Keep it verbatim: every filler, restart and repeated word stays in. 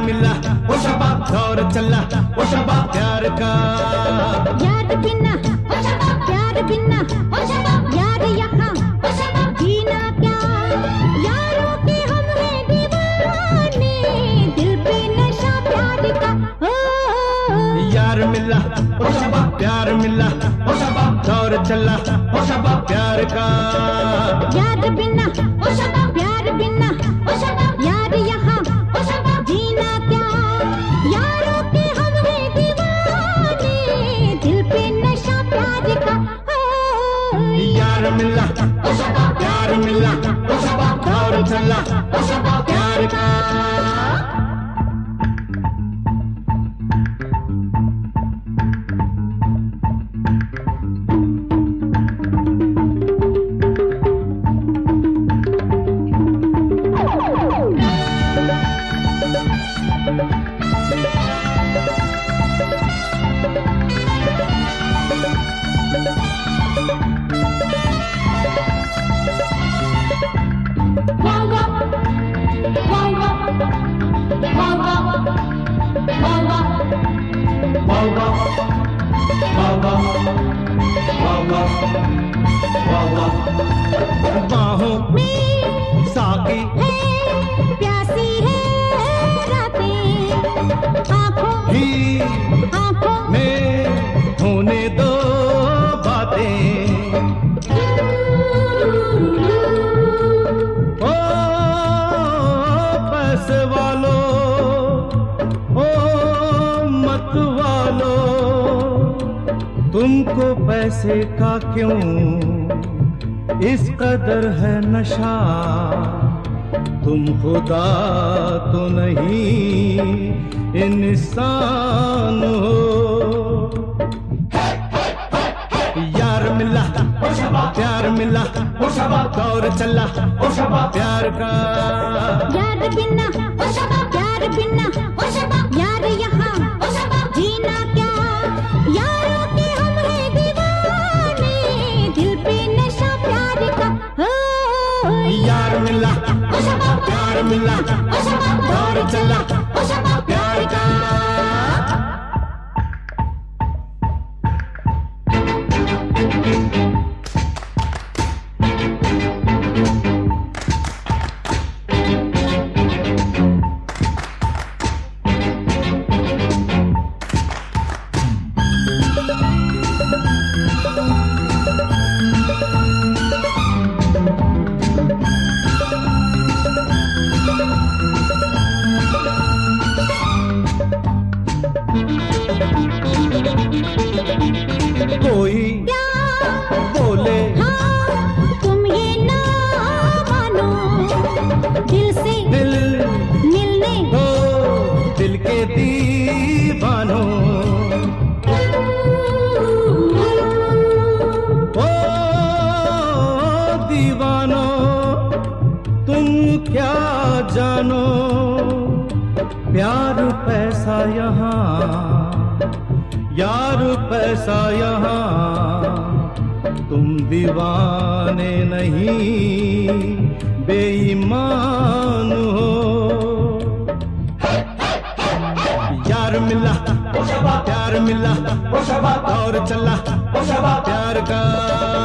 मिला ओ शबाब, दौर चला ओ शबाब प्यार का। यार बिना ओ शबाब, प्यार बिना ओ शबाब, यार यहाँ ओ शबाब, जीना क्या। यारों के हम हैं दीवाने, दिल पे नशा प्यार का। ओ यार मिला ओ शबाब, प्यार मिला ओ शबाब, दौर चला ओ शबाब प्यार का। यार बिना ओ शबाब, प्यार बिना ओ शबाब, यार यहाँ ओ शबाब, जीना क्या। यारों के हम हैं दीवाने, दिल पे नशा प्यार का। यार मिला ओ शबाब, प्यार मिला ओ शबाब, दौर चला ओ शबाब प्यार का। बाहों में साकी है, प्यासी है रातें, आँखों ही आँखों में होने दो बातें। ओ पैसे वालों, ओ मत वालों, तुमको पैसे का क्यों इस कदर है नशा। तुम खुदा तो नहीं इंसान हो। यार मिला ओ शबाब, प्यार मिला ओ शबाब, दौर चला ओ शबाब प्यार का। यार बिना ओ शबाब, प्यार बिना ओ शबाब, यार यहाँ ओ शबाब, जीना क्या। यारों के हम हैं दीवाने, दिल पे नशा प्यार का। यार मिला ओ शबाब, प्यार मिला ओ शबाब, दौर चला ओ शबाब प्यार का। कोई बोले हाँ, तुम ये ना मानो, दिल से दिल मिलने हो दिल के दीवानों। ओ दीवानों, तुम क्या जानो, प्यार पैसा यहाँ, यार पैसा यहाँ। तुम दीवाने नहीं बेईमान हो। यार मिला ओ शबाब, प्यार मिला ओ शबाब, और चला ओ शबाब प्यार का।